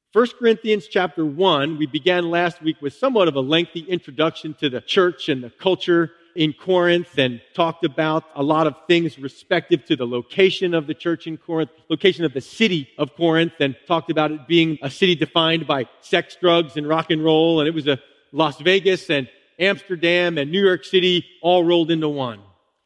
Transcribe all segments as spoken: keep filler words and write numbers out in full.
First Corinthians chapter one, we began last week with somewhat of a lengthy introduction to the church and the culture in Corinth, and talked about a lot of things respective to the location of the church in Corinth, location of the city of Corinth, and talked about it being a city defined by sex, drugs, and rock and roll, and it was a Las Vegas and Amsterdam and New York City all rolled into one.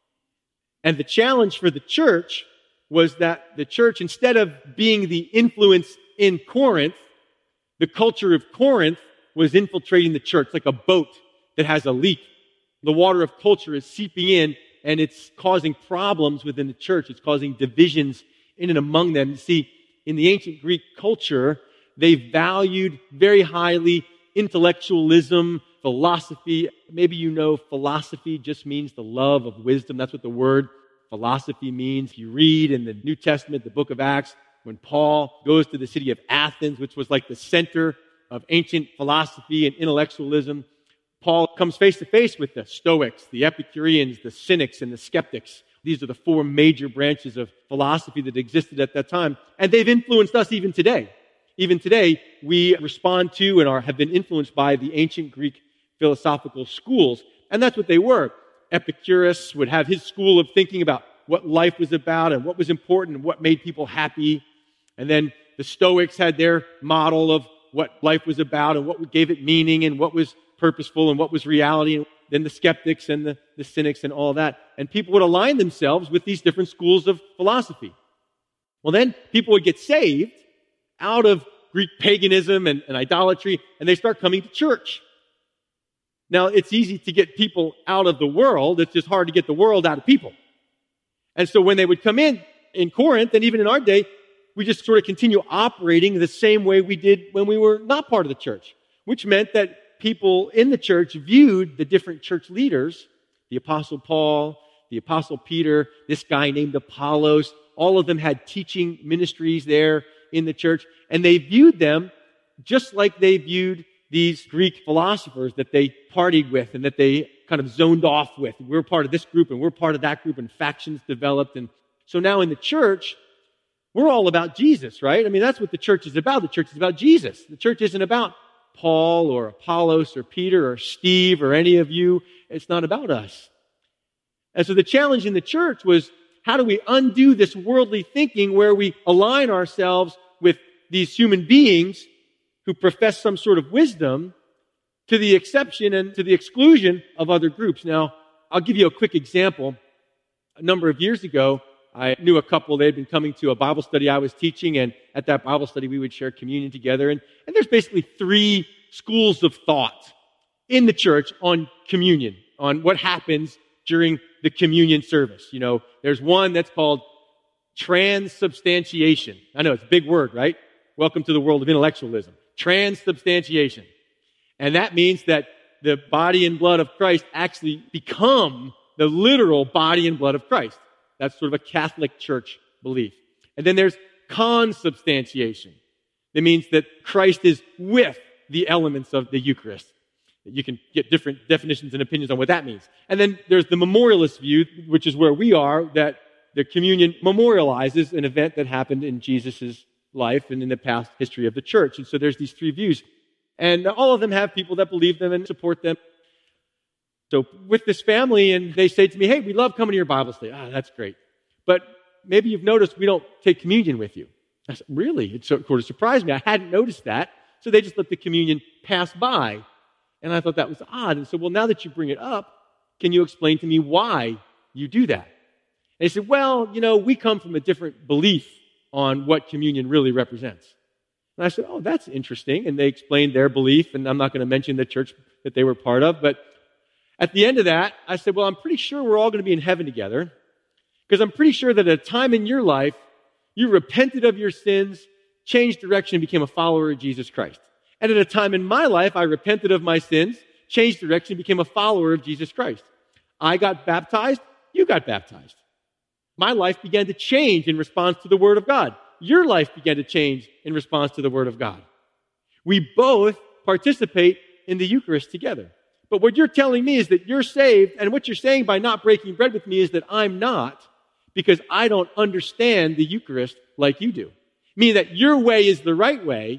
And the challenge for the church was that the church, instead of being the influence in Corinth, the culture of Corinth was infiltrating the church like a boat that has a leak. The water of culture is seeping in, and it's causing problems within the church. It's causing divisions in and among them. You see, in the ancient Greek culture, they valued very highly intellectualism, philosophy. Maybe you know philosophy just means the love of wisdom. That's what the word philosophy means. If you read in the New Testament, the book of Acts, when Paul goes to the city of Athens, which was like the center of ancient philosophy and intellectualism, Paul comes face to face with the Stoics, the Epicureans, the Cynics, and the Skeptics. These are the four major branches of philosophy that existed at that time. And they've influenced us even today. Even today, we respond to and are, have been influenced by the ancient Greek philosophical schools. And that's what they were. Epicurus would have his school of thinking about what life was about and what was important and what made people happy. And then the Stoics had their model of what life was about and what gave it meaning and what was purposeful and what was reality. And then the skeptics and the, the cynics and all that. And people would align themselves with these different schools of philosophy. Well, then people would get saved out of Greek paganism and, and idolatry, and they start coming to church. Now, it's easy to get people out of the world. It's just hard to get the world out of people. And so when they would come in, in Corinth, and even in our day, we just sort of continue operating the same way we did when we were not part of the church, which meant that people in the church viewed the different church leaders, the Apostle Paul, the Apostle Peter, this guy named Apollos. All of them had teaching ministries there in the church, and they viewed them just like they viewed these Greek philosophers that they partied with and that they kind of zoned off with. We're part of this group and we're part of that group, and factions developed. And so now in the church, we're all about Jesus, right? I mean, that's what the church is about. The church is about Jesus. The church isn't about Paul or Apollos or Peter or Steve or any of you. It's not about us. And so the challenge in the church was, how do we undo this worldly thinking where we align ourselves with these human beings who profess some sort of wisdom to the exception and to the exclusion of other groups? Now, I'll give you a quick example. A number of years ago, I knew a couple. They had been coming to a Bible study I was teaching, and at that Bible study, we would share communion together. And, and there's basically three schools of thought in the church on communion, on what happens during the communion service. You know, there's one that's called transubstantiation. I know, it's a big word, right? Welcome to the world of intellectualism. Transubstantiation. And that means that the body and blood of Christ actually become the literal body and blood of Christ. That's sort of a Catholic church belief. And then there's consubstantiation. That means that Christ is with the elements of the Eucharist. You can get different definitions and opinions on what that means. And then there's the memorialist view, which is where we are, that the communion memorializes an event that happened in Jesus' life and in the past history of the church. And so there's these three views. And all of them have people that believe them and support them. So with this family, and they say to me, hey, we love coming to your Bible study. Ah, that's great. But maybe you've noticed we don't take communion with you. I said, really? It sort of surprised me. I hadn't noticed that. So they just let the communion pass by. And I thought that was odd. And so, well, now that you bring it up, can you explain to me why you do that? And they said, well, you know, we come from a different belief on what communion really represents. And I said, oh, that's interesting. And they explained their belief, and I'm not going to mention the church that they were part of. But at the end of that, I said, well, I'm pretty sure we're all going to be in heaven together, because I'm pretty sure that at a time in your life, you repented of your sins, changed direction, and became a follower of Jesus Christ. And at a time in my life, I repented of my sins, changed direction, and became a follower of Jesus Christ. I got baptized, you got baptized. My life began to change in response to the Word of God. Your life began to change in response to the Word of God. We both participate in the Eucharist together. But what you're telling me is that you're saved, and what you're saying by not breaking bread with me is that I'm not, because I don't understand the Eucharist like you do. Meaning that your way is the right way,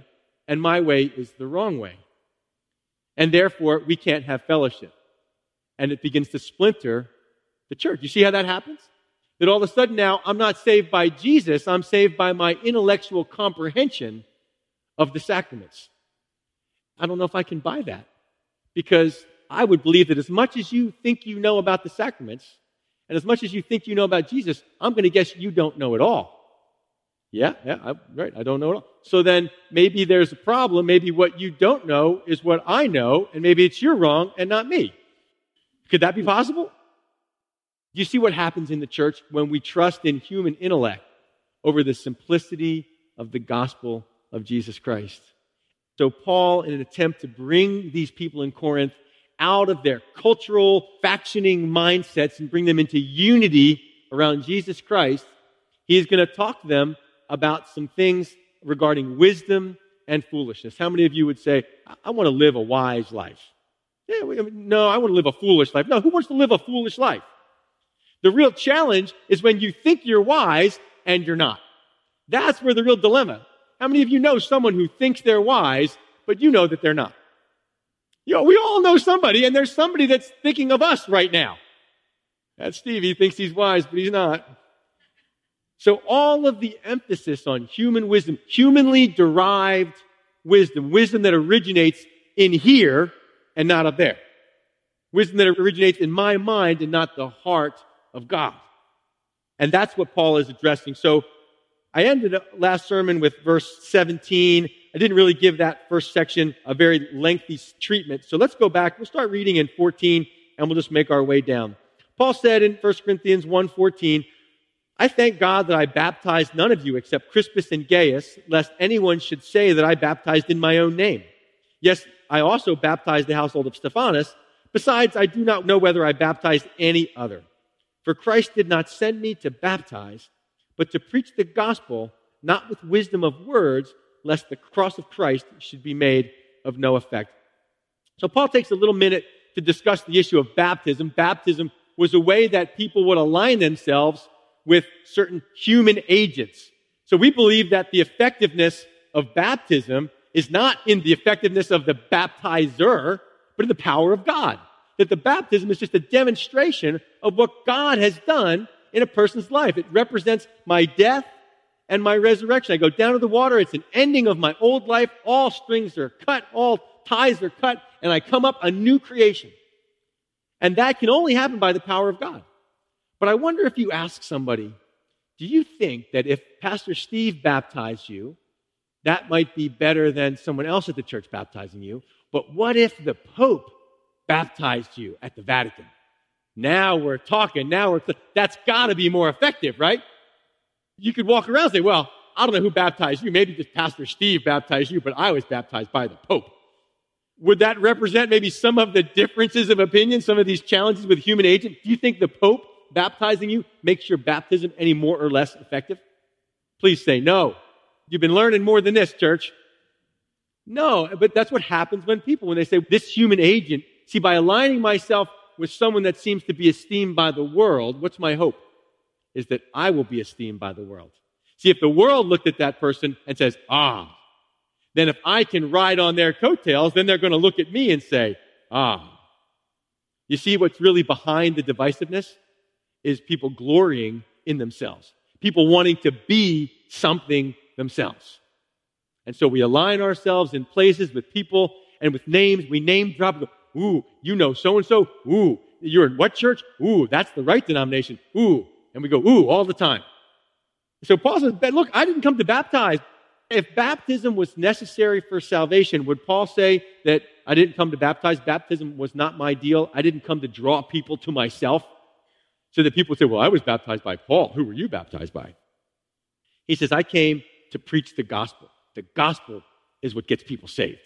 and my way is the wrong way. And therefore, we can't have fellowship. And it begins to splinter the church. You see how that happens? That all of a sudden now, I'm not saved by Jesus, I'm saved by my intellectual comprehension of the sacraments. I don't know if I can buy that, because I would believe that as much as you think you know about the sacraments, and as much as you think you know about Jesus, I'm going to guess you don't know it all. Yeah, yeah, I, right, I don't know it all. So then maybe there's a problem. Maybe what you don't know is what I know, and maybe it's you're wrong and not me. Could that be possible? Do you see what happens in the church when we trust in human intellect over the simplicity of the gospel of Jesus Christ? So Paul, in an attempt to bring these people in Corinth out of their cultural factioning mindsets and bring them into unity around Jesus Christ, he's going to talk to them about some things regarding wisdom and foolishness. How many of you would say, I, I want to live a wise life? Yeah, we, no, I want to live a foolish life. No, who wants to live a foolish life? The real challenge is when you think you're wise and you're not. That's where the real dilemma. How many of you know someone who thinks they're wise, but you know that they're not? You know, we all know somebody, and there's somebody that's thinking of us right now. That's Steve. He thinks he's wise, but he's not. So all of the emphasis on human wisdom, humanly derived wisdom, wisdom that originates in here and not up there. Wisdom that originates in my mind and not the heart of God. And that's what Paul is addressing. So I ended up last sermon with verse seventeen. I didn't really give that first section a very lengthy treatment. So let's go back. We'll start reading in fourteen, and we'll just make our way down. Paul said in First Corinthians one fourteen, I thank God that I baptized none of you except Crispus and Gaius, lest anyone should say that I baptized in my own name. Yes, I also baptized the household of Stephanas. Besides, I do not know whether I baptized any other. For Christ did not send me to baptize, but to preach the gospel, not with wisdom of words, lest the cross of Christ should be made of no effect. So Paul takes a little minute to discuss the issue of baptism. Baptism was a way that people would align themselves with certain human agents. So we believe that the effectiveness of baptism is not in the effectiveness of the baptizer, but in the power of God. That the baptism is just a demonstration of what God has done in a person's life. It represents my death and my resurrection. I go down to the water. It's an ending of my old life. All strings are cut. All ties are cut. And I come up a new creation. And that can only happen by the power of God. But I wonder if you ask somebody, do you think that if Pastor Steve baptized you, that might be better than someone else at the church baptizing you? But what if the Pope baptized you at the Vatican? Now we're talking. Now we're, th- that's got to be more effective, right? You could walk around and say, well, I don't know who baptized you. Maybe just Pastor Steve baptized you, but I was baptized by the Pope. Would that represent maybe some of the differences of opinion, some of these challenges with human agents? Do you think the Pope baptizing you makes your baptism any more or less effective? Please say no. You've been learning more than this, church. No, but that's what happens when people, when they say, this human agent, see, by aligning myself with someone that seems to be esteemed by the world, what's my hope? Is that I will be esteemed by the world. See, if the world looked at that person and says, ah, then if I can ride on their coattails, then they're going to look at me and say, ah. You see what's really behind the divisiveness? Is people glorying in themselves. People wanting to be something themselves. And so we align ourselves in places with people and with names. We name drop. Go, ooh, you know so-and-so. Ooh, you're in what church? Ooh, that's the right denomination. Ooh. And we go, ooh, all the time. So Paul says, look, I didn't come to baptize. If baptism was necessary for salvation, would Paul say that I didn't come to baptize? Baptism was not my deal. I didn't come to draw people to myself. So that people say, well, I was baptized by Paul. Who were you baptized by? He says, I came to preach the gospel. The gospel is what gets people saved.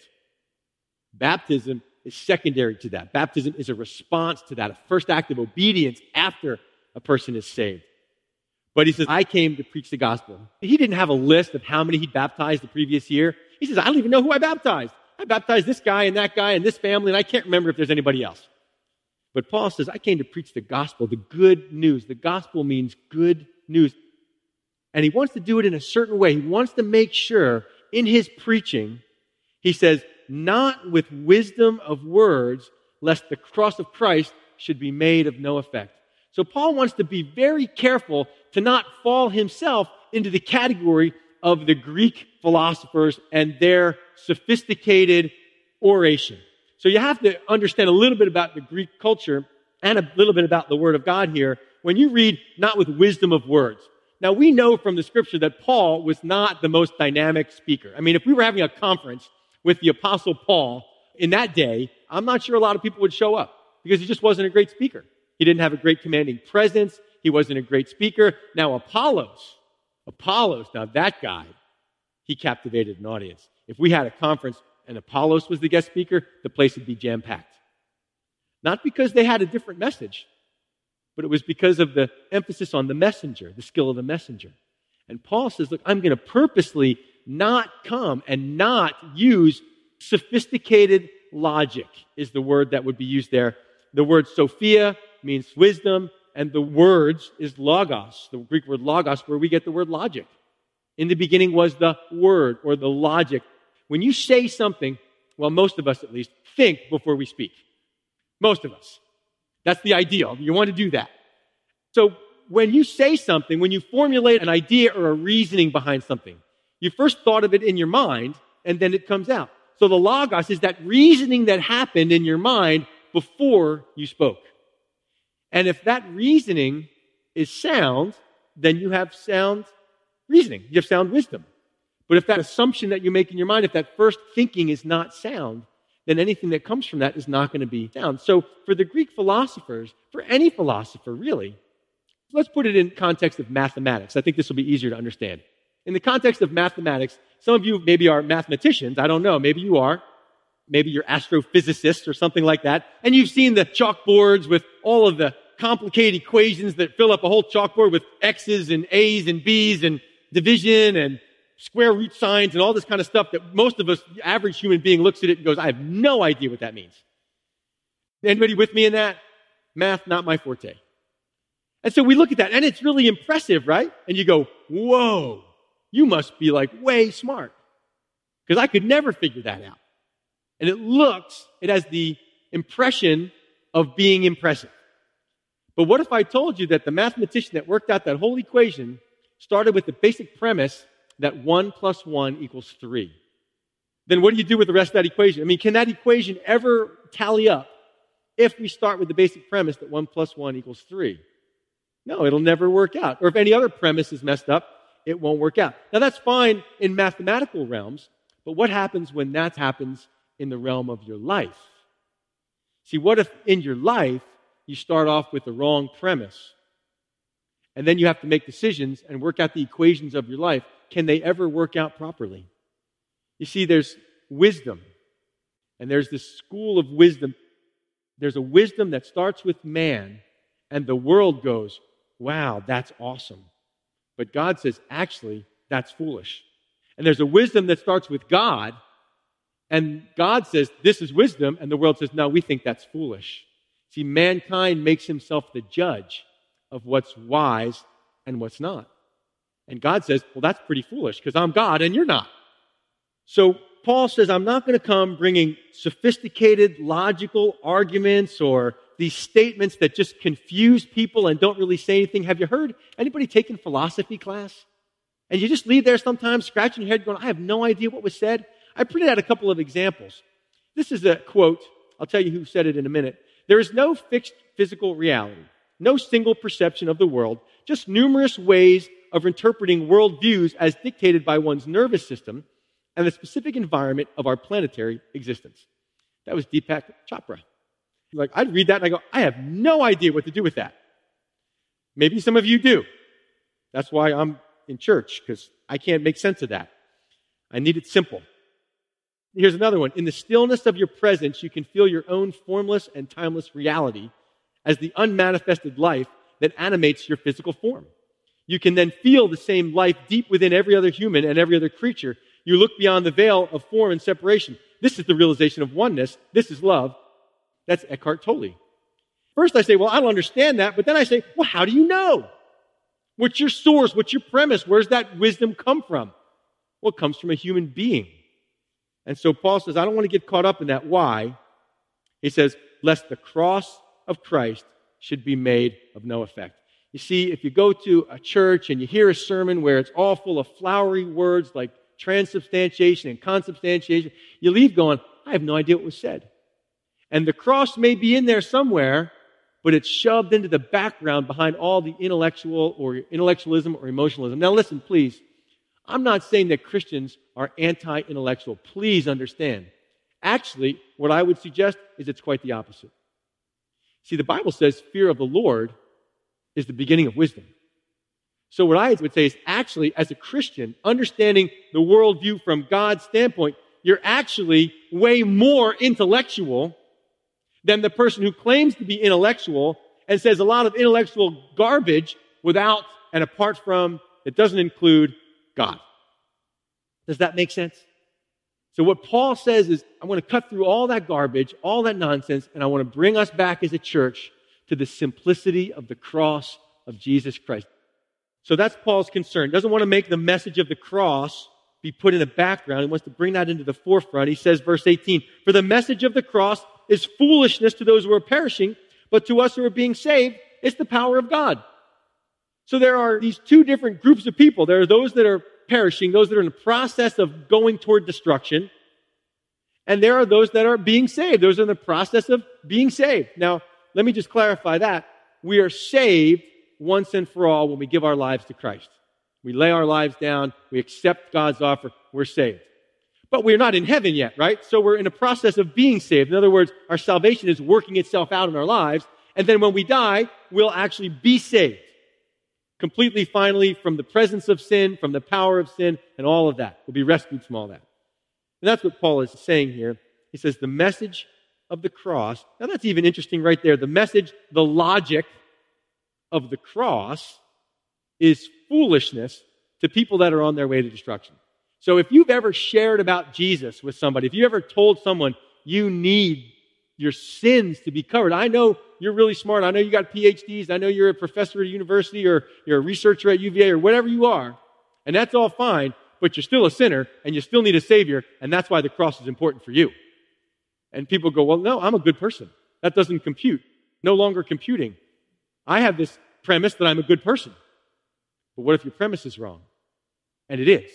Baptism is secondary to that. Baptism is a response to that, a first act of obedience after a person is saved. But he says, I came to preach the gospel. He didn't have a list of how many he baptized the previous year. He says, I don't even know who I baptized. I baptized this guy and that guy and this family, and I can't remember if there's anybody else. But Paul says, I came to preach the gospel, the good news. The gospel means good news. And he wants to do it in a certain way. He wants to make sure in his preaching He says, not with wisdom of words, lest the cross of Christ should be made of no effect. So Paul wants to be very careful to not fall himself into the category of the Greek philosophers and their sophisticated oration. So you have to understand a little bit about the Greek culture and a little bit about the Word of God here when you read not with wisdom of words. Now, we know from the Scripture that Paul was not the most dynamic speaker. I mean, if we were having a conference with the Apostle Paul in that day, I'm not sure a lot of people would show up because he just wasn't a great speaker. He didn't have a great commanding presence. He wasn't a great speaker. Now, Apollos, Apollos, now that guy, he captivated an audience. If we had a conference and Apollos was the guest speaker, the place would be jam-packed. Not because they had a different message, but it was because of the emphasis on the messenger, the skill of the messenger. And Paul says, look, I'm going to purposely not come and not use sophisticated logic is the word that would be used there. The word Sophia means wisdom, and the words is logos, the Greek word logos, where we get the word logic. In the beginning was the word or the logic. When you say something, well, most of us at least, think before we speak. Most of us. That's the ideal. You want to do that. So when you say something, when you formulate an idea or a reasoning behind something, you first thought of it in your mind, and then it comes out. So the logos is that reasoning that happened in your mind before you spoke. And if that reasoning is sound, then you have sound reasoning. You have sound wisdom. But if that assumption that you make in your mind, if that first thinking is not sound, then anything that comes from that is not going to be sound. So for the Greek philosophers, for any philosopher really, let's put it in context of mathematics. I think this will be easier to understand. In the context of mathematics, some of you maybe are mathematicians. I don't know. Maybe you are. Maybe you're astrophysicists or something like that. And you've seen the chalkboards with all of the complicated equations that fill up a whole chalkboard with X's and A's and B's and division and square root signs and all this kind of stuff that most of us, the average human being, looks at it and goes, I have no idea what that means. Anybody with me in that? Math, not my forte. And so we look at that, and it's really impressive, right? And you go, whoa, you must be like way smart. Because I could never figure that out. And it looks, it has the impression of being impressive. But what if I told you that the mathematician that worked out that whole equation started with the basic premise that one plus one equals three? Then what do you do with the rest of that equation? I mean, can that equation ever tally up if we start with the basic premise that one plus one equals three? No, it'll never work out. Or if any other premise is messed up, it won't work out. Now, that's fine in mathematical realms, but what happens when that happens in the realm of your life? See, what if in your life you start off with the wrong premise, and then you have to make decisions and work out the equations of your life? Can they ever work out properly? You see, there's wisdom, and there's this school of wisdom. There's a wisdom that starts with man, and the world goes, wow, that's awesome. But God says, actually, that's foolish. And there's a wisdom that starts with God, and God says, this is wisdom, and the world says, no, we think that's foolish. See, mankind makes himself the judge of what's wise and what's not. And God says, well, that's pretty foolish, because I'm God and you're not. So Paul says, I'm not going to come bringing sophisticated, logical arguments or these statements that just confuse people and don't really say anything. Have you heard anybody taking philosophy class? And you just leave there sometimes scratching your head going, I have no idea what was said. I printed out a couple of examples. This is a quote. I'll tell you who said it in a minute. There is no fixed physical reality, no single perception of the world, just numerous ways of interpreting worldviews as dictated by one's nervous system and the specific environment of our planetary existence. That was Deepak Chopra. Like, I'd read that and I go, I have no idea what to do with that. Maybe some of you do. That's why I'm in church, because I can't make sense of that. I need it simple. Here's another one. In the stillness of your presence, you can feel your own formless and timeless reality as the unmanifested life that animates your physical form. You can then feel the same life deep within every other human and every other creature. You look beyond the veil of form and separation. This is the realization of oneness. This is love. That's Eckhart Tolle. First I say, well, I don't understand that. But then I say, well, how do you know? What's your source? What's your premise? Where's that wisdom come from? Well, it comes from a human being. And so Paul says, I don't want to get caught up in that. Why? He says, lest the cross of Christ should be made of no effect. You see, if you go to a church and you hear a sermon where it's all full of flowery words like transubstantiation and consubstantiation, you leave going, I have no idea what was said. And the cross may be in there somewhere, but it's shoved into the background behind all the intellectual or intellectualism or emotionalism. Now listen, please. I'm not saying that Christians are anti-intellectual. Please understand. Actually, what I would suggest is it's quite the opposite. See, the Bible says fear of the Lord is the beginning of wisdom. So what I would say is actually, as a Christian, understanding the worldview from God's standpoint, you're actually way more intellectual than the person who claims to be intellectual and says a lot of intellectual garbage without and apart from, it doesn't include God. Does that make sense? So what Paul says is, I want to cut through all that garbage, all that nonsense, and I want to bring us back as a church to the simplicity of the cross of Jesus Christ. So that's Paul's concern. He doesn't want to make the message of the cross be put in the background. He wants to bring that into the forefront. He says, verse eighteen, for the message of the cross is foolishness to those who are perishing, but to us who are being saved, it's the power of God. So there are these two different groups of people. There are those that are perishing, those that are in the process of going toward destruction, and there are those that are being saved. Those are in the process of being saved. Now, let me just clarify that. We are saved once and for all when we give our lives to Christ. We lay our lives down, we accept God's offer, we're saved. But we're not in heaven yet, right? So we're in a process of being saved. In other words, our salvation is working itself out in our lives, and then when we die, we'll actually be saved. Completely, finally, from the presence of sin, from the power of sin, and all of that. We'll be rescued from all that. And that's what Paul is saying here. He says the message of the cross. Now that's even interesting right there. The message, the logic of the cross is foolishness to people that are on their way to destruction. So if you've ever shared about Jesus with somebody, if you ever told someone you need your sins to be covered, I know you're really smart. I know you got P H Ds. I know you're a professor at a university or you're a researcher at U V A or whatever you are. And that's all fine, but you're still a sinner and you still need a Savior, and that's why the cross is important for you. And people go, well, no, I'm a good person. That doesn't compute. No longer computing. I have this premise that I'm a good person. But what if your premise is wrong? And it is.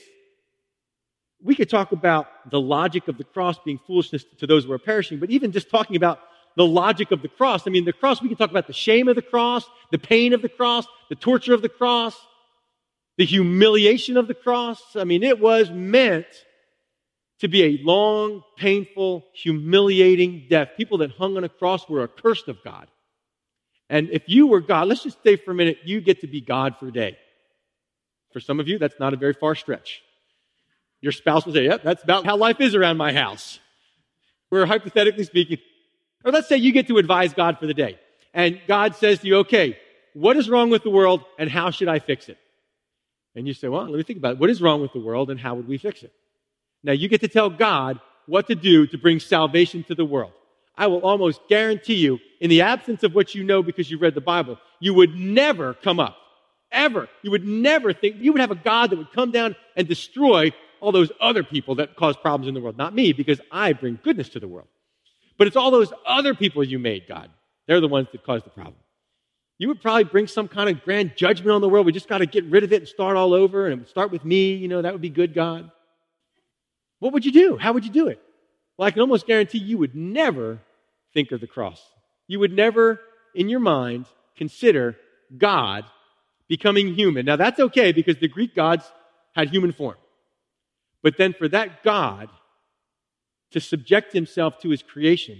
We could talk about the logic of the cross being foolishness to those who are perishing, but even just talking about the logic of the cross. I mean, the cross, we can talk about the shame of the cross, the pain of the cross, the torture of the cross, the humiliation of the cross. I mean, it was meant to be a long, painful, humiliating death. People that hung on a cross were accursed of God. And if you were God, let's just say for a minute, you get to be God for a day. For some of you, that's not a very far stretch. Your spouse will say, yep, that's about how life is around my house. We're hypothetically speaking. Or let's say you get to advise God for the day. And God says to you, okay, what is wrong with the world and how should I fix it? And you say, well, let me think about it. What is wrong with the world and how would we fix it? Now you get to tell God what to do to bring salvation to the world. I will almost guarantee you, in the absence of what you know because you read the Bible, you would never come up. Ever. You would never think, you would have a God that would come down and destroy all those other people that cause problems in the world. Not me, because I bring goodness to the world. But it's all those other people you made, God. They're the ones that cause the problem. You would probably bring some kind of grand judgment on the world. We just got to get rid of it and start all over, and it would start with me. You know, that would be good, God. What would you do? How would you do it? Well, I can almost guarantee you would never think of the cross. You would never, in your mind, consider God becoming human. Now, that's okay because the Greek gods had human form. But then for that God to subject himself to his creation,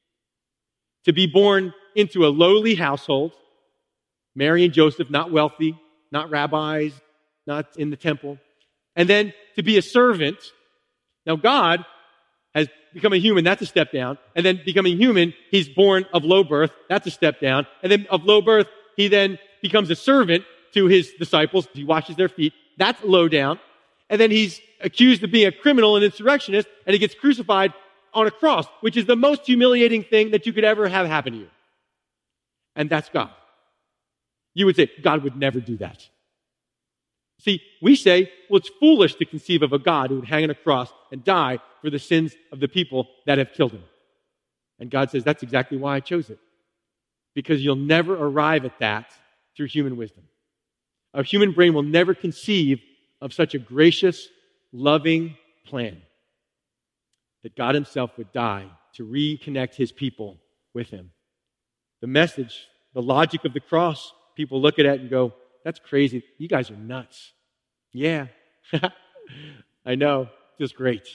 to be born into a lowly household, Mary and Joseph, not wealthy, not rabbis, not in the temple, and then to be a servant. Now, God has become a human, that's a step down. And then becoming human, he's born of low birth, that's a step down. And then of low birth, he then becomes a servant to his disciples. He washes their feet. That's low down. And then he's accused of being a criminal and insurrectionist, and he gets crucified on a cross, which is the most humiliating thing that you could ever have happen to you. And that's God. You would say, God would never do that. See, we say, well, it's foolish to conceive of a God who would hang on a cross and die for the sins of the people that have killed him. And God says, that's exactly why I chose it. Because you'll never arrive at that through human wisdom. A human brain will never conceive of such a gracious, loving plan that God himself would die to reconnect his people with him. The message, the logic of the cross, people look at it and go, that's crazy. You guys are nuts. Yeah, I know. Feels great.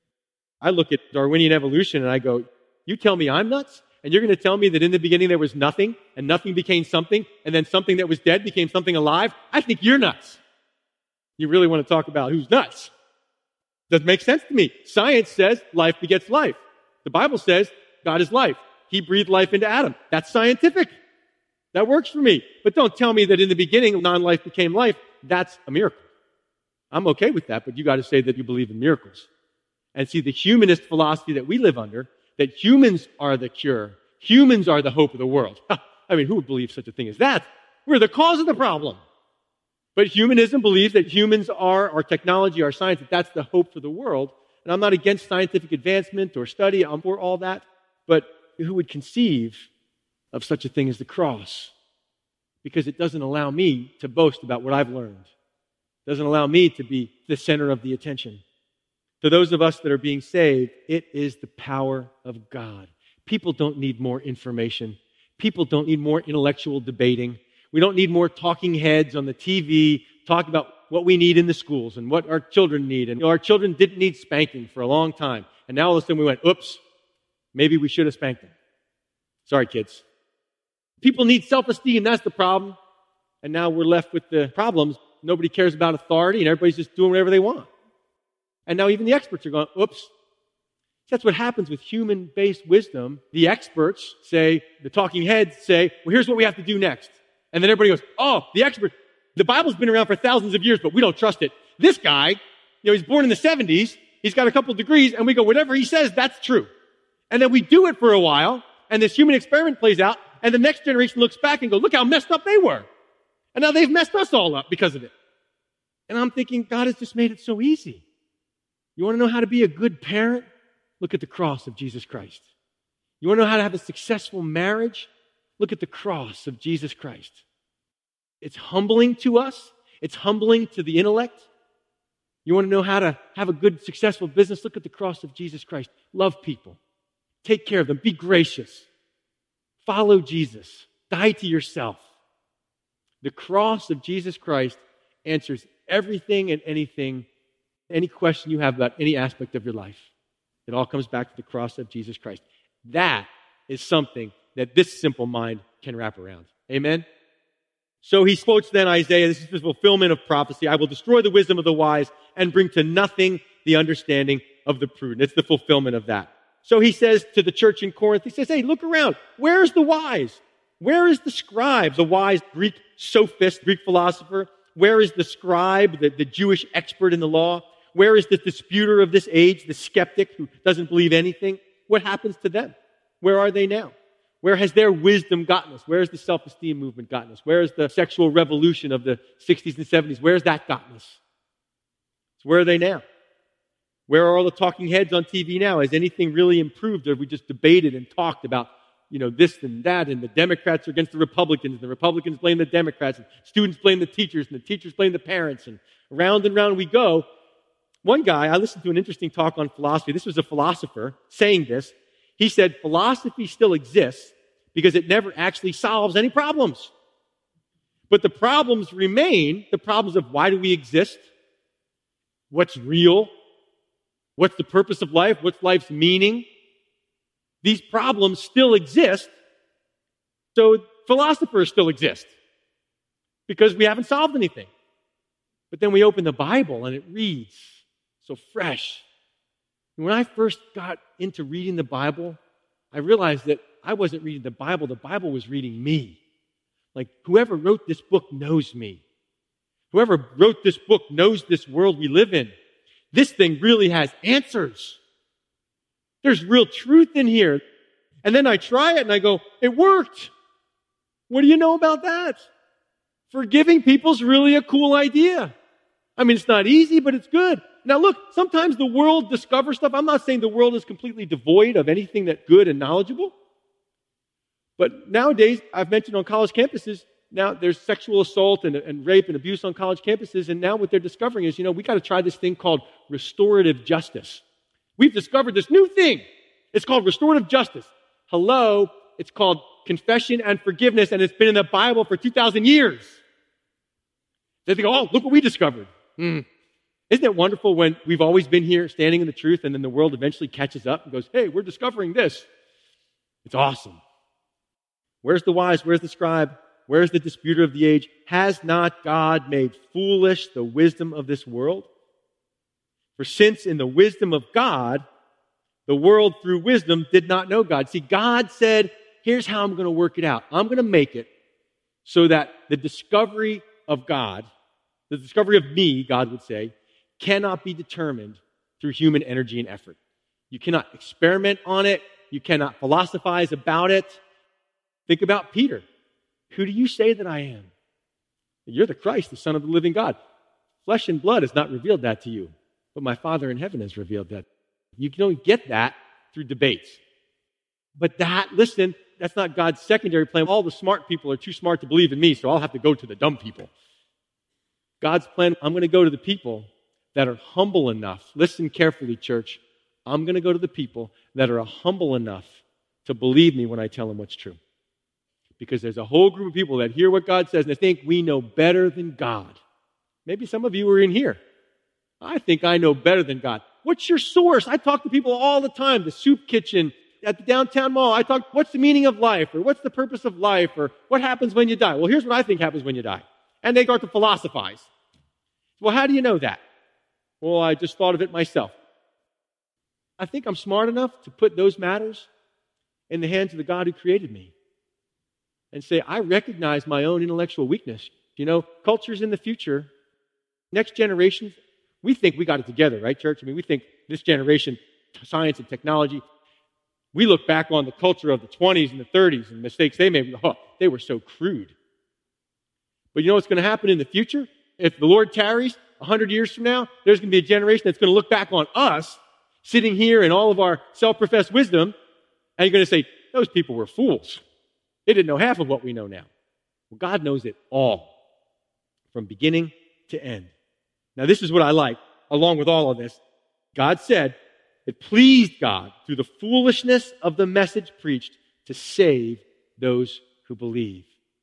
I look at Darwinian evolution and I go, you tell me I'm nuts? And you're going to tell me that in the beginning there was nothing, and nothing became something, and then something that was dead became something alive? I think you're nuts. You really want to talk about who's nuts? Doesn't make sense to me. Science says life begets life. The Bible says God is life. He breathed life into Adam. That's scientific. That works for me. But don't tell me that in the beginning non-life became life. That's a miracle. I'm okay with that, but you got to say that you believe in miracles. And see, the humanist philosophy that we live under, that humans are the cure, humans are the hope of the world. I mean, who would believe such a thing as that? We're the cause of the problem. But humanism believes that humans are, our technology, our science, that that's the hope for the world. And I'm not against scientific advancement or study, I'm for all that. But who would conceive of such a thing as the cross? Because it doesn't allow me to boast about what I've learned. It doesn't allow me to be the center of the attention. To those of us that are being saved, it is the power of God. People don't need more information. People don't need more intellectual debating. We don't need more talking heads on the T V talking about what we need in the schools and what our children need. And you know, our children didn't need spanking for a long time. And now all of a sudden we went, oops, maybe we should have spanked them. Sorry, kids. People need self-esteem. That's the problem. And now we're left with the problems. Nobody cares about authority and everybody's just doing whatever they want. And now even the experts are going, oops. That's what happens with human-based wisdom. The experts say, the talking heads say, well, here's what we have to do next. And then everybody goes, oh, the expert, the Bible's been around for thousands of years, but we don't trust it. This guy, you know, he's born in the seventies, he's got a couple degrees, and we go, whatever he says, that's true. And then we do it for a while, and this human experiment plays out, and the next generation looks back and goes, look how messed up they were. And now they've messed us all up because of it. And I'm thinking, God has just made it so easy. You want to know how to be a good parent? Look at the cross of Jesus Christ. You want to know how to have a successful marriage? Look at the cross of Jesus Christ. It's humbling to us. It's humbling to the intellect. You want to know how to have a good, successful business? Look at the cross of Jesus Christ. Love people. Take care of them. Be gracious. Follow Jesus. Die to yourself. The cross of Jesus Christ answers everything and anything, any question you have about any aspect of your life. It all comes back to the cross of Jesus Christ. That is something that this simple mind can wrap around. Amen? So he quotes then Isaiah, this is the fulfillment of prophecy. I will destroy the wisdom of the wise and bring to nothing the understanding of the prudent. It's the fulfillment of that. So he says to the church in Corinth, he says, hey, look around. Where's the wise? Where is the scribe, the wise Greek sophist, Greek philosopher? Where is the scribe, the, the Jewish expert in the law? Where is the disputer of this age, the skeptic who doesn't believe anything? What happens to them? Where are they now? Where has their wisdom gotten us? Where has the self-esteem movement gotten us? Where is the sexual revolution of the sixties and seventies? Where has that gotten us? So where are they now? Where are all the talking heads on T V now? Has anything really improved? Or have we just debated and talked about, you know, this and that, and the Democrats are against the Republicans, and the Republicans blame the Democrats, and students blame the teachers, and the teachers blame the parents, and round and round we go. One guy, I listened to an interesting talk on philosophy. This was a philosopher saying this. He said, philosophy still exists because it never actually solves any problems. But the problems remain, the problems of why do we exist? What's real? What's the purpose of life? What's life's meaning? These problems still exist, so philosophers still exist because we haven't solved anything. But then we open the Bible and it reads so fresh. And when I first got into reading the Bible, I realized that I wasn't reading the Bible, the Bible was reading me. Like, whoever wrote this book knows me. Whoever wrote this book knows this world we live in. This thing really has answers. There's real truth in here. And then I try it and I go, it worked. What do you know about that? Forgiving people's really a cool idea. I mean, it's not easy, but it's good. Now look, sometimes the world discovers stuff. I'm not saying the world is completely devoid of anything that's good and knowledgeable. But nowadays, I've mentioned on college campuses, now there's sexual assault and, and rape and abuse on college campuses. And now what they're discovering is, you know, we got to try this thing called restorative justice. We've discovered this new thing. It's called restorative justice. Hello, it's called confession and forgiveness, and it's been in the Bible for two thousand years. They think, oh, look what we discovered. Mm. Isn't it wonderful when we've always been here standing in the truth and then the world eventually catches up and goes, hey, we're discovering this. It's awesome. Where's the wise? Where's the scribe? Where's the disputer of the age? Has not God made foolish the wisdom of this world? For since in the wisdom of God, the world through wisdom did not know God. See, God said, here's how I'm going to work it out. I'm going to make it so that the discovery of God, the discovery of me, God would say, cannot be determined through human energy and effort. You cannot experiment on it. You cannot philosophize about it. Think about Peter. Who do you say that I am? You're the Christ, the Son of the living God. Flesh and blood has not revealed that to you, but my Father in heaven has revealed that. You can only get that through debates. But that, listen, that's not God's secondary plan. All the smart people are too smart to believe in me, so I'll have to go to the dumb people. God's plan, I'm going to go to the people that are humble enough. Listen carefully, church. I'm going to go to the people that are humble enough to believe me when I tell them what's true. Because there's a whole group of people that hear what God says and they think we know better than God. Maybe some of you are in here. I think I know better than God. What's your source? I talk to people all the time, the soup kitchen, at the downtown mall. I talk, what's the meaning of life? Or what's the purpose of life? Or what happens when you die? Well, here's what I think happens when you die. And they start to philosophize. Well, how do you know that? Well, I just thought of it myself. I think I'm smart enough to put those matters in the hands of the God who created me and say, I recognize my own intellectual weakness. You know, cultures in the future, next generations, we think we got it together, right, church? I mean, we think this generation, science and technology, we look back on the culture of the twenties and the thirties and the mistakes they made. Oh, they were so crude. But you know what's going to happen in the future? If the Lord tarries, a hundred years from now, there's going to be a generation that's going to look back on us, sitting here in all of our self-professed wisdom, and you're going to say, those people were fools. They didn't know half of what we know now. Well, God knows it all, from beginning to end. Now, this is what I like, along with all of this. God said it pleased God through the foolishness of the message preached to save those who believe.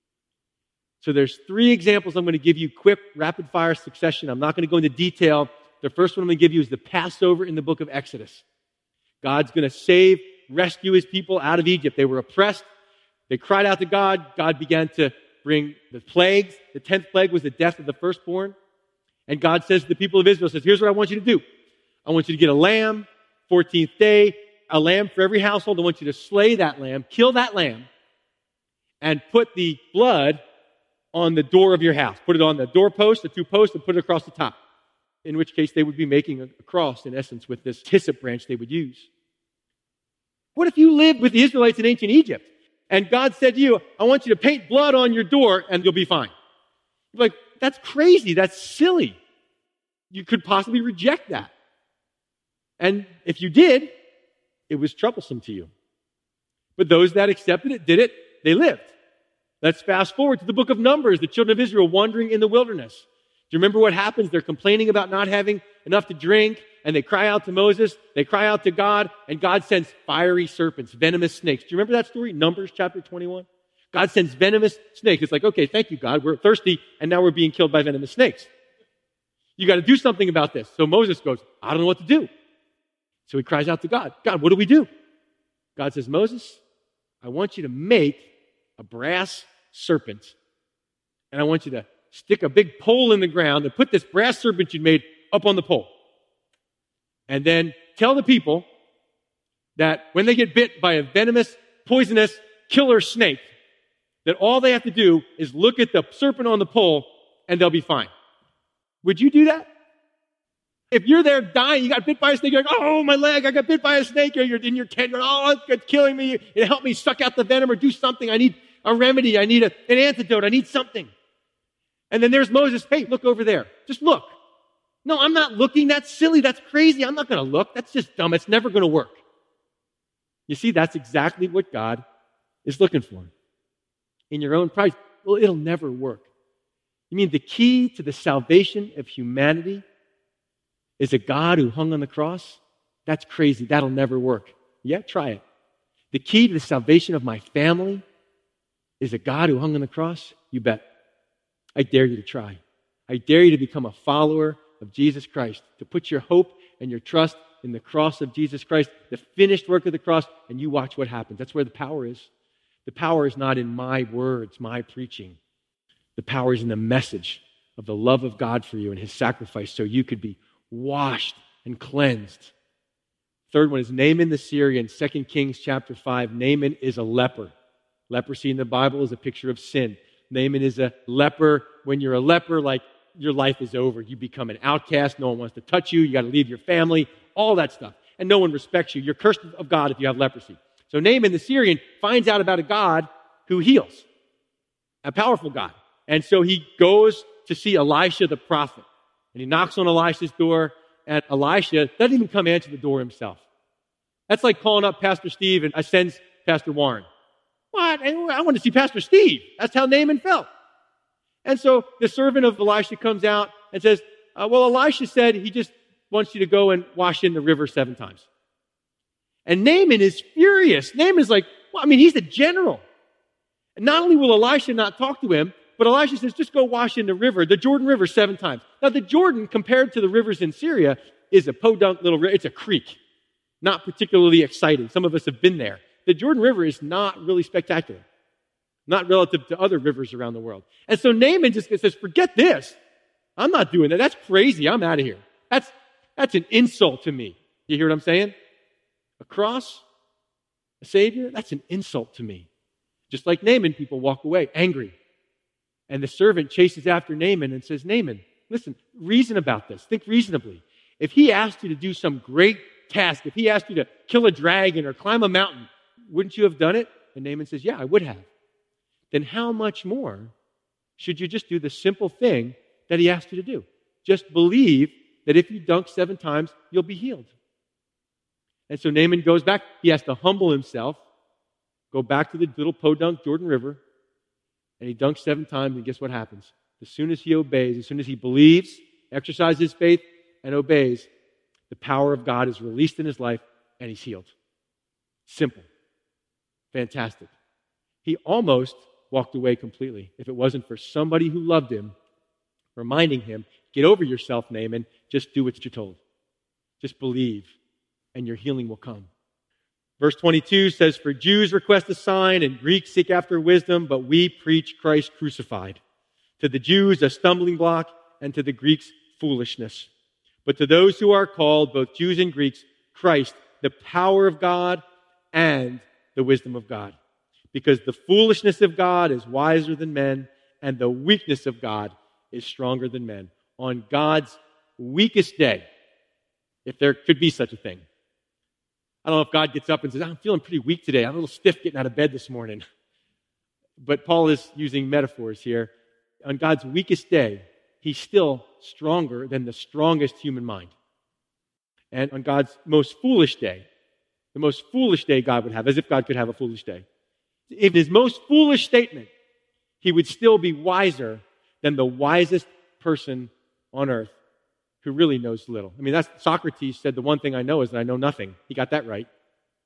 So there's three examples I'm going to give you, quick, rapid-fire succession. I'm not going to go into detail. The first one I'm going to give you is the Passover in the book of Exodus. God's going to save, rescue his people out of Egypt. They were oppressed. They cried out to God. God began to bring the plagues. The tenth plague was the death of the firstborn. And God says to the people of Israel, says, here's what I want you to do. I want you to get a lamb, fourteenth day, a lamb for every household. I want you to slay that lamb, kill that lamb, and put the blood on the door of your house. Put it on the doorpost, the two posts, and put it across the top. In which case they would be making a cross, in essence, with this hyssop branch they would use. What if you lived with the Israelites in ancient Egypt, and God said to you, I want you to paint blood on your door, and you'll be fine? You're like, that's crazy. That's silly. You could possibly reject that. And if you did, it was troublesome to you. But those that accepted it, did it, they lived. Let's fast forward to the book of Numbers, the children of Israel wandering in the wilderness. Do you remember what happens? They're complaining about not having enough to drink, and they cry out to Moses, they cry out to God, and God sends fiery serpents, venomous snakes. Do you remember that story? Numbers chapter twenty-one? God sends venomous snakes. It's like, okay, thank you, God. We're thirsty, and now we're being killed by venomous snakes. You got to do something about this. So Moses goes, I don't know what to do. So he cries out to God. God, what do we do? God says, Moses, I want you to make a brass serpent, and I want you to stick a big pole in the ground and put this brass serpent you made up on the pole. And then tell the people that when they get bit by a venomous, poisonous, killer snake, that all they have to do is look at the serpent on the pole and they'll be fine. Would you do that? If you're there dying, you got bit by a snake, you're like, oh, my leg, I got bit by a snake, or you're in your tent, you're, oh, it's killing me, it help me suck out the venom or do something, I need a remedy, I need a, an antidote, I need something. And then there's Moses, hey, look over there, just look. No, I'm not looking. That's silly. That's crazy. I'm not going to look. That's just dumb. It's never going to work. You see, that's exactly what God is looking for. In your own pride, well, it'll never work. You mean the key to the salvation of humanity is a God who hung on the cross? That's crazy. That'll never work. Yeah, try it. The key to the salvation of my family is a God who hung on the cross? You bet. I dare you to try. I dare you to become a follower of Jesus Christ, to put your hope and your trust in the cross of Jesus Christ, the finished work of the cross, and you watch what happens. That's where the power is. The power is not in my words, my preaching. The power is in the message of the love of God for you and his sacrifice so you could be washed and cleansed. Third one is Naaman the Syrian, Second Kings chapter five. Naaman is a leper. Leprosy in the Bible is a picture of sin. Naaman is a leper. When you're a leper, like your life is over. You become an outcast. No one wants to touch you. You got to leave your family, all that stuff. And no one respects you. You're cursed of God if you have leprosy. So Naaman the Syrian finds out about a God who heals, a powerful God. And so he goes to see Elisha the prophet. And he knocks on Elisha's door, and Elisha doesn't even come answer the door himself. That's like calling up Pastor Steve and sends Pastor Warren. What? I want to see Pastor Steve. That's how Naaman felt. And so the servant of Elisha comes out and says, uh, well, Elisha said he just wants you to go and wash in the river seven times. And Naaman is furious. Naaman's like, well, I mean, he's the general. And not only will Elisha not talk to him, but Elisha says, just go wash in the river, the Jordan River, seven times. Now, the Jordan, compared to the rivers in Syria, is a podunk little river. It's a creek. Not particularly exciting. Some of us have been there. The Jordan River is not really spectacular. Not relative to other rivers around the world. And so Naaman just says, forget this. I'm not doing that. That's crazy. I'm out of here. That's, that's an insult to me. You hear what I'm saying? A cross, a savior, that's an insult to me. Just like Naaman, people walk away angry. And the servant chases after Naaman and says, Naaman, listen, reason about this. Think reasonably. If he asked you to do some great task, if he asked you to kill a dragon or climb a mountain, wouldn't you have done it? And Naaman says, yeah, I would have. Then how much more should you just do the simple thing that he asked you to do? Just believe that if you dunk seven times, you'll be healed. And so Naaman goes back. He has to humble himself, go back to the little podunk Jordan River, and he dunks seven times, and guess what happens? As soon as he obeys, as soon as he believes, exercises his faith, and obeys, the power of God is released in his life, and he's healed. Simple. Fantastic. He almost walked away completely if it wasn't for somebody who loved him, reminding him, get over yourself, Naaman, just do what you're told. Just believe, and your healing will come. Verse twenty-two says, for Jews request a sign and Greeks seek after wisdom, but we preach Christ crucified. To the Jews, a stumbling block, and to the Greeks, foolishness. But to those who are called, both Jews and Greeks, Christ, the power of God and the wisdom of God. Because the foolishness of God is wiser than men, and the weakness of God is stronger than men. On God's weakest day, if there could be such a thing. I don't know if God gets up and says, I'm feeling pretty weak today. I'm a little stiff getting out of bed this morning. But Paul is using metaphors here. On God's weakest day, he's still stronger than the strongest human mind. And on God's most foolish day, the most foolish day God would have, as if God could have a foolish day. In his most foolish statement, he would still be wiser than the wisest person on earth who really knows little. I mean, that's Socrates said, the one thing I know is that I know nothing. He got that right.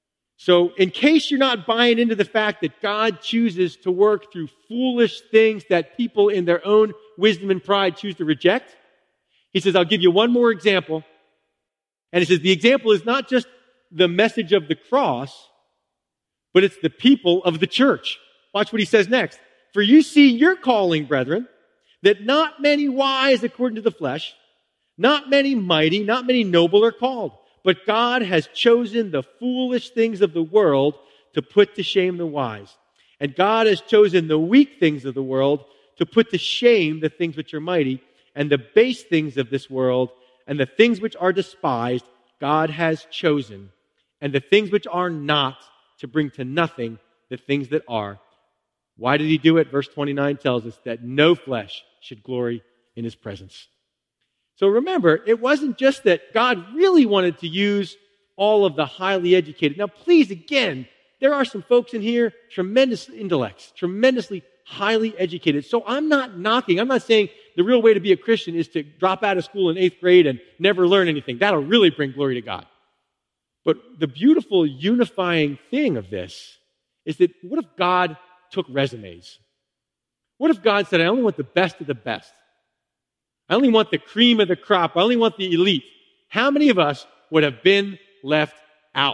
So in case you're not buying into the fact that God chooses to work through foolish things that people in their own wisdom and pride choose to reject, he says, I'll give you one more example. And he says, the example is not just the message of the cross, but it's the people of the church. Watch what he says next. For you see your calling, brethren, that not many wise according to the flesh, not many mighty, not many noble are called, but God has chosen the foolish things of the world to put to shame the wise. And God has chosen the weak things of the world to put to shame the things which are mighty, and the base things of this world, and the things which are despised, God has chosen, and the things which are not, to bring to nothing the things that are. Why did he do it? Verse twenty-nine tells us that no flesh should glory in his presence. So remember, it wasn't just that God really wanted to use all of the highly educated. Now, please, again, there are some folks in here, tremendous intellects, tremendously highly educated. So I'm not knocking. I'm not saying the real way to be a Christian is to drop out of school in eighth grade and never learn anything. That'll really bring glory to God. But the beautiful unifying thing of this is that what if God took resumes? What if God said, I only want the best of the best? I only want the cream of the crop. I only want the elite. How many of us would have been left out?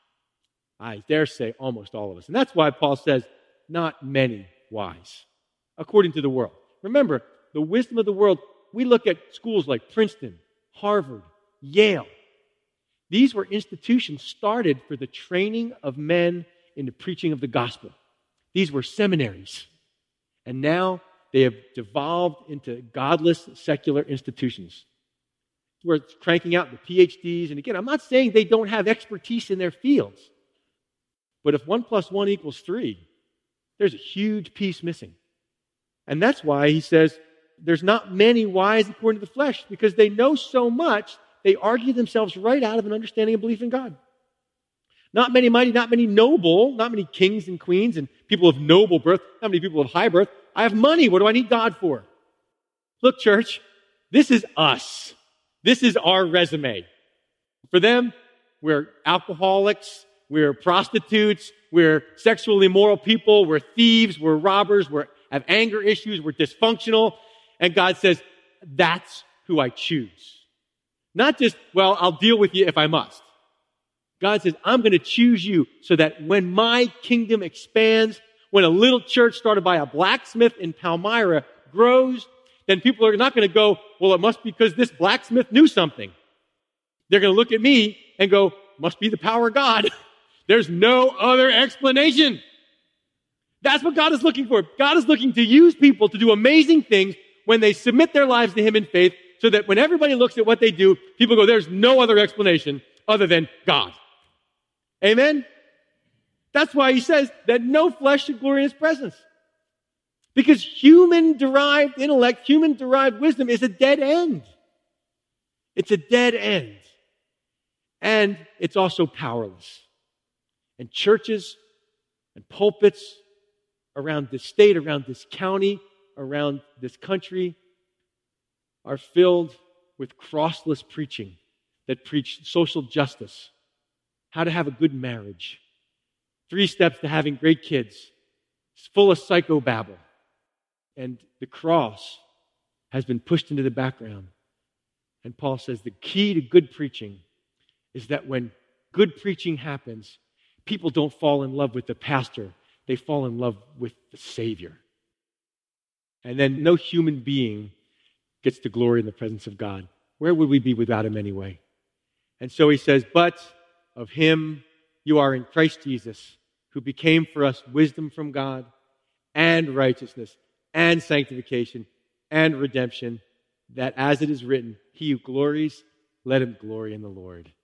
I dare say almost all of us. And that's why Paul says, not many wise, according to the world. Remember, the wisdom of the world, we look at schools like Princeton, Harvard, Yale. These were institutions started for the training of men in the preaching of the gospel. These were seminaries. And now they have devolved into godless secular institutions. Where it's cranking out the P H Ds. And again, I'm not saying they don't have expertise in their fields. But if one plus one equals three, there's a huge piece missing. And that's why he says there's not many wise according to the flesh, because they know so much, they argue themselves right out of an understanding and belief in God. Not many mighty, not many noble, not many kings and queens and people of noble birth, not many people of high birth. I have money. What do I need God for? Look, church, this is us. This is our resume. For them, we're alcoholics, we're prostitutes, we're sexually immoral people, we're thieves, we're robbers, we have anger issues, we're dysfunctional. And God says, that's who I choose. Not just, well, I'll deal with you if I must. God says, I'm going to choose you so that when my kingdom expands, when a little church started by a blacksmith in Palmyra grows, then people are not going to go, well, it must be because this blacksmith knew something. They're going to look at me and go, must be the power of God. There's no other explanation. That's what God is looking for. God is looking to use people to do amazing things when they submit their lives to Him in faith, so that when everybody looks at what they do, people go, there's no other explanation other than God. Amen? That's why he says that no flesh should glory in His presence. Because human-derived intellect, human-derived wisdom is a dead end. It's a dead end. And it's also powerless. And churches and pulpits around this state, around this county, around this country are filled with crossless preaching that preach social justice, how to have a good marriage, three steps to having great kids. It's full of psychobabble. And the cross has been pushed into the background. And Paul says the key to good preaching is that when good preaching happens, people don't fall in love with the pastor. They fall in love with the Savior. And then no human being gets to glory in the presence of God. Where would we be without Him anyway? And so he says, but of Him you are in Christ Jesus, who became for us wisdom from God and righteousness and sanctification and redemption, that as it is written, he who glories, let him glory in the Lord.